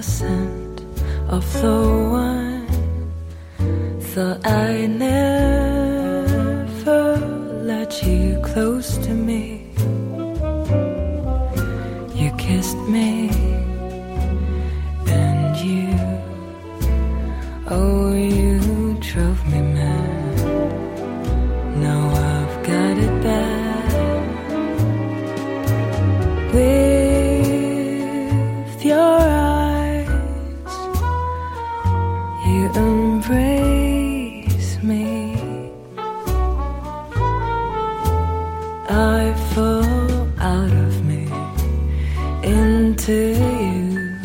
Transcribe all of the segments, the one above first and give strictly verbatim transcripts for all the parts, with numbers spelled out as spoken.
scent of the wine. Thought I'd never let you close to me. You kissed me, and you, oh, you drove me mad. Now I've got it back. With your eyes, you embrace me. I fall out of me into you,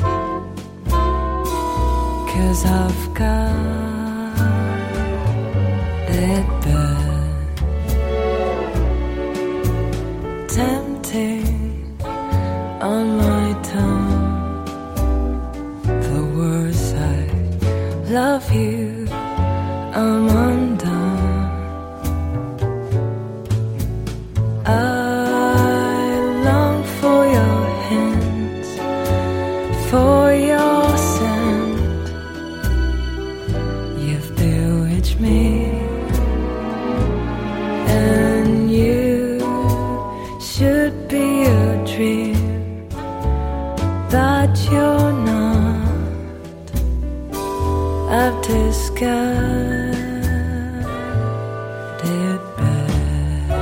'cause I've got it bad. Tempting on my tongue, the words I love you, I'm undone. I long for your hands, for your scent. You've bewitched me, and you should be a dream, but you're not. I've discovered it bad.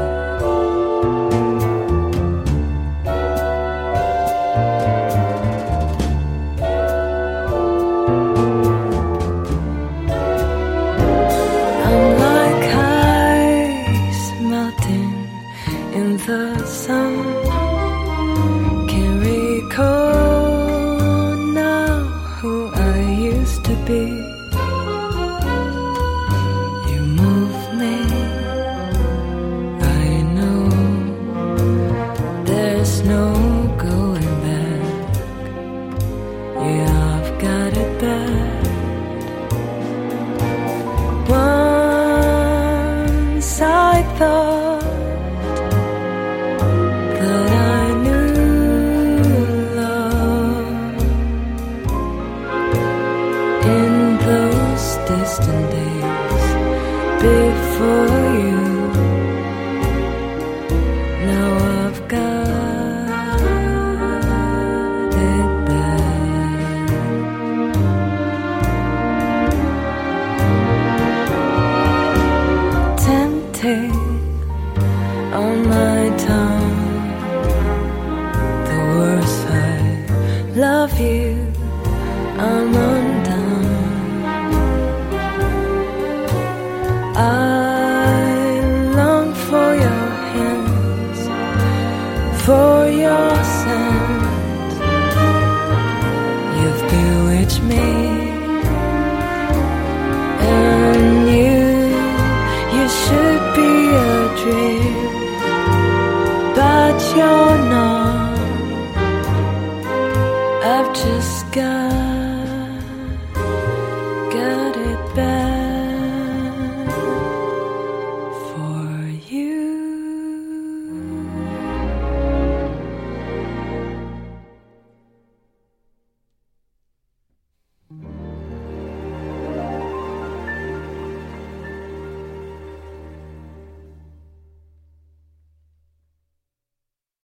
I'm like ice melting in the sun. Can't recall now who I used to be. You move me, I know there's no going back. Yeah, I've got it back. Once I thought that I knew love in those distant days before you. Now I've got it back. Tempting on my tongue, the words I love you, I'm undone. I long for your hands, for your scent. You've bewitched me, and you, you should be a dream, but you're not. I've just got